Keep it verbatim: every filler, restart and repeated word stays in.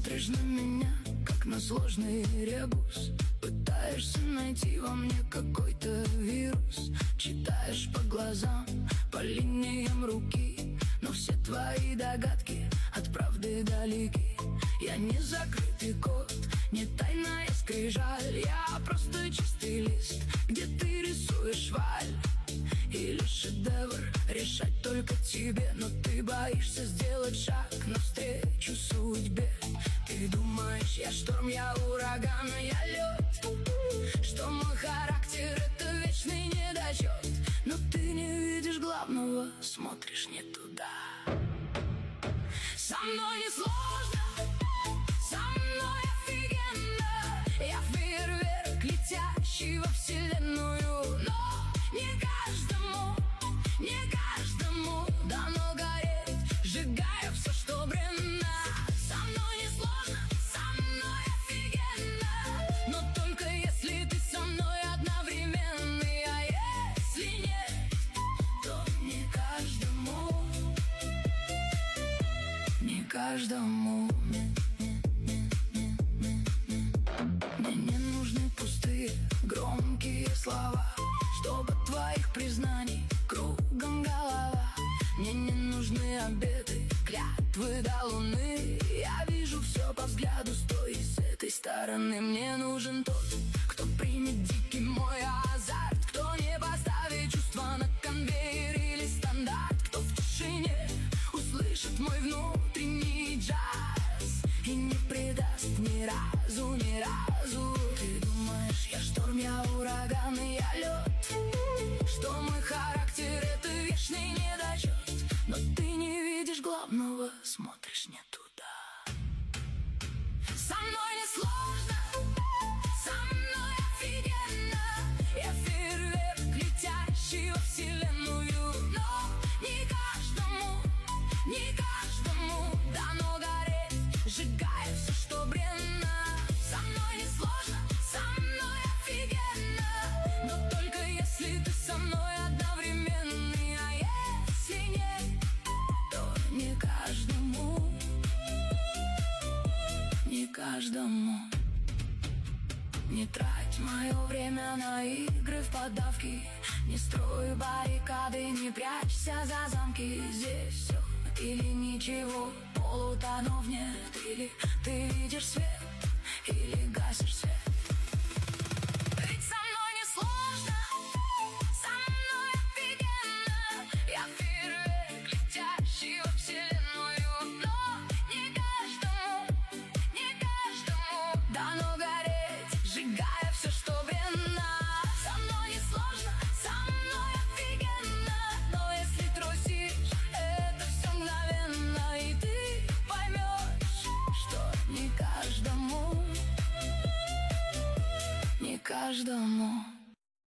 Смотришь на меня, как на сложный ребус. Пытаешься найти во мне какой-то вирус. Читаешь по глазам, по линиям руки, но все твои догадки от правды далеки. Я не закрытый код, не тайная скрижаль. Я просто чистый лист, где ты рисуешь валь. Или шедевр, решать только тебе. Но ты боишься сделать шаг навстречу судьбе. Ты думаешь, я шторм, я ураган, я лед, что мой характер — это вечный недочет. Но ты не видишь главного, смотришь не туда. Со мной не сложно, со мной офигенно. Я фейерверк, летящий во вселенную. Но не каждому, не каждому дано гореть, сжигая все, что бренно. Со мной не сложно, со мной офигенно, но только если ты со мной одновременно. А если нет, то не каждому, не каждому. Мне не нужны пустые, громкие слова, чтобы от твоих признаний кругом голова. Мне не нужны обеты, клятвы до луны. Я вижу все по взгляду с той и с этой стороны. Мне нужен тот, кто примет дикий мой азарт, кто не поставит чувства на конвейер или стандарт, кто в тишине услышит мой внутренний джаз и не предаст ни разу, ни разу. Ты думаешь, я шторм, я ураган, и я лед, что мой характер — это вечный недочет. Но ты не видишь главного, смотришь не туда. Со мной не сложно, со мной офигенно. Я фейерверк, летящий во вселенную. Но не каждому, не каждому дано гореть, сжигая все, что бренно. Со мной не сложно, со мной офигенно, но только если ты со мной одновременно. А если нет, то не каждому, не каждому. Не трать мое время на игры в поддавки, не строй баррикады, не прячься за замки. Здесь все или ничего, полутонов нет. Или ты видишь свет, или гасишь свет. Ведь со мной не сложно, со мной офигенно. Я фейерверк, летящий во вселенную. Но не каждому, не каждому дано гореть, сжигая все, что бренно. Со мной не сложно, со мной офигенно, но если трусишь, это все мгновенно. И ты поймешь, что не каждому, не каждому.